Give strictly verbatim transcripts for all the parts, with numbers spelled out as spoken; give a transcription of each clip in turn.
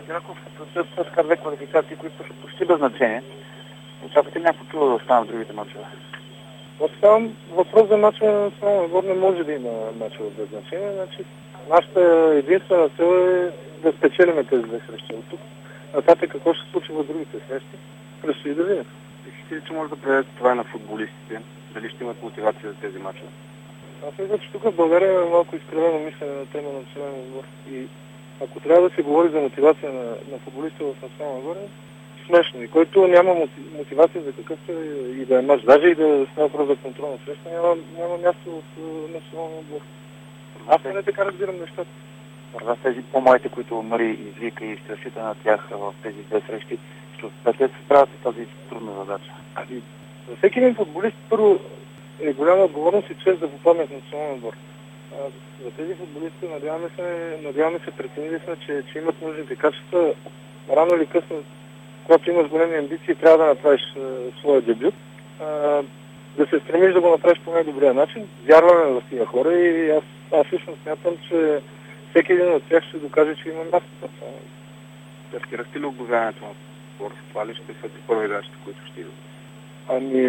Дяков с две квалификации, които са почти без значение. Очаквате някакво чудо да стане в другите мачове? Оставам въпрос за мача на националния отбор не може да има мачове без значение. Значи, нашата единствена цел е да спечелиме тези две срещи. От тук нататък какво ще се случи в другите срещи, предстои да видим. Мислите ли, че може да предадете това на футболистите? Дали ще имат мотивация за тези мачове? Аз мисля, че тук в България е малко изкривено мислене на тема на националния отбор. И ако трябва да се говори за мотивация на, на футболиста в националния отбор, смешно. И който няма мотивация за какъвто и да е мач, даже и да става въпрос за контролна среща, няма, няма място в националния отбор. Аз не така разбирам нещата. За тези по-малите, които Мари извика и ще разчита на тях в тези две срещи, ще успеете да се справят с тази трудна задача. Ами, за всеки един футболист първо е голяма отговорност и чест да попадне в националния отбор. За тези футболисти надяваме се, надяваме се, преценили сме, че, че имат нужните качества. Рано или късно, когато имаш големи амбиции, трябва да направиш а, своя дебют. А, да се стремиш да го направиш по най-добрия начин. Вярваме в тия хора и аз, аз лично смятам, че всеки един от тях ще докаже, че има място. Стартирахте ли обявяването на спорт? Това ли ще са първи играчите, които ще идват? Ами,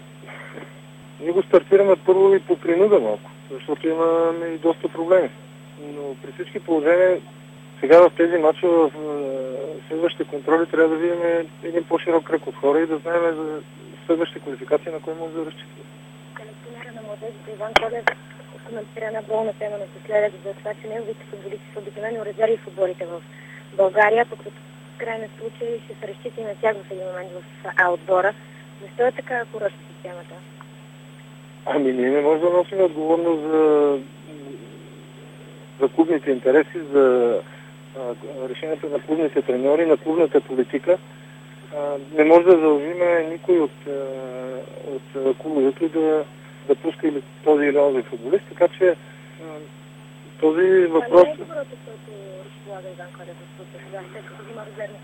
ние го стартираме първо и по принуда малко, защото имаме и доста проблеми. Но при всички положения, сега в тези мачове, в следващите контроли, трябва да видим един по-широк кръг от хора и да знаем за следващите квалификации, на кой може да разчитаме. Колектионера на младежите Иван Колев коментира на болна тема напоследък за това, че неговите футболисти са обикновено резерви в отборите в България, пък в крайна случай ще се разчита и на тях в един момент в А отбора. Защо е така, ако ръча системата? Ами ние не можем да носим отговорност за, за клубните интереси, за а, решението на клубните треньори, на клубната политика. А, не може да задължим никой от, а, от клубовете да, да пуска или този или онзи футболист, така че а, този въпрос... Това не е доброто, което разполага Иван Колев в случая, сега като има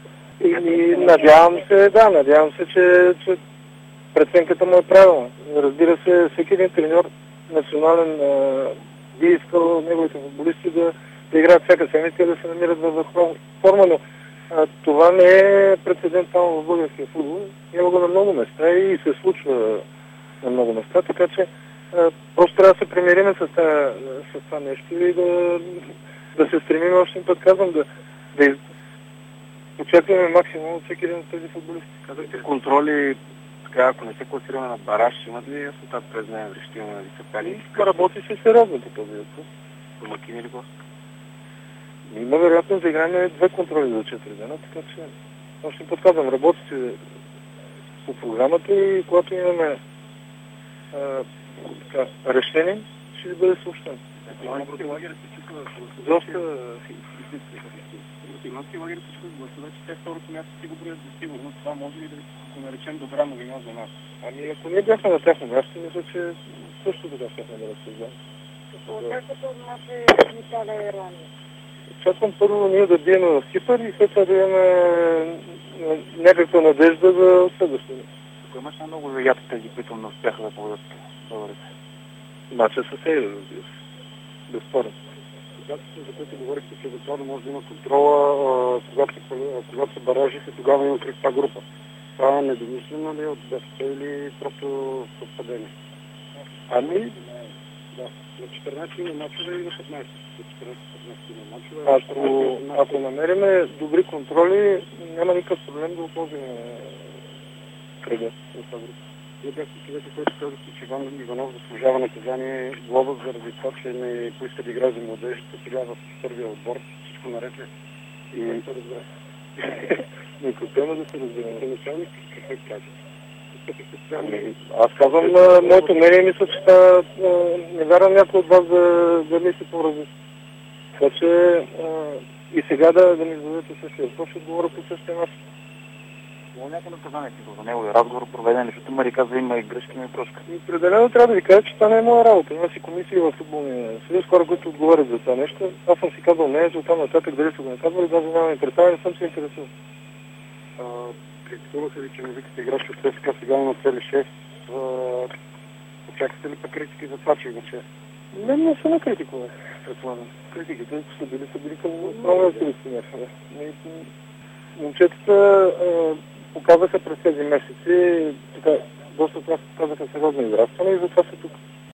И резервни. надявам се, да, надявам се, че, че преценката му е правилна. Разбира се, всеки един треньор национален би искал неговите футболисти да, да играят всяка седмица и да се намират във върховна форма, но а, това не е прецедент само в българския футбол. Има го на много места и се случва на много места, така че а, просто трябва да се примириме с, с това нещо и да, да се стремим, още един път казвам, да, да из... очакваме максимум от всеки един от тези футболисти. Казахте контроли. Така, ако не се класираме на бараж, имат ли яснота през ноември? Ще имаме ли съпели? Работи се сериозно по този въпрос. Домакин или гост? Има вероятност да играем две контроли за четири дена, така че още подказвам, работи се по програмата и когато имаме а, така, решение, ще бъде съобщено. Имански лагери се чувства Доста... Имански лагери се чувства гласове, че те второто място си го броят за сигурно. Това може ли да го наречем добра новина за нас? Ами ако ние бяхме на тяхно място, мисля, че също така щяхме да разсъждаме. Какво очаквате от нашия Италия и Ирландия? Очаквам първо ние да бием в Кипър и след това да имаме някаква надежда за следващия. Ако имаш на много заято тези, които не успяха да поведат българите. Мача със себе, разбира се. Безспорно. За които говорихте, че евентуално може да има контрола, когато, когато са баражите, тогава има кръста група. Това е недомислено ли от БСП или просто съвпадение? Ами, да. На четиринайсет има мачове и на петнайсет. На четиринайсет има мачове. Ако, ако намериме добри контроли, няма никакъв проблем да отложим кръга на тази група. Вие бяхте човека, който казахте, че Иван Иванов заслужава наказание глоба заради това, че не поиска да играе за младежите. Сега в първия отбор всичко наред ли? И не се разбира. Никой тема да се разбира. Началник, какво каже? Аз казвам моето мнение и мисля, че това не вярвам някой от вас да, да мисли по-различно. Така че и сега да, да ми зададете същия въпрос, ще отговоря по същия начин. Има някакво наказание за него и разговор проведен, защото Мари казва има и грешки, има и прошка. Определено трябва да ви кажа, че това не е моя работа. Има си комисии в футболния съюз, хора, които отговарят за това нещо. Аз съм си казал не, че там нататък дали са го наказвали, даже нямаме представа, не съм се интересувал. Критикуваха ли, че не викате играч от ЦСКА, сега има цели шест. Очаквате ли пък критики за това, че има шест? Не, не са на критикува, предполагам. Критиките са били, са били към новия селекционер. момчетата а, показаха през тези месеци, така, доста от нас показаха сериозно израстване и затова са тук.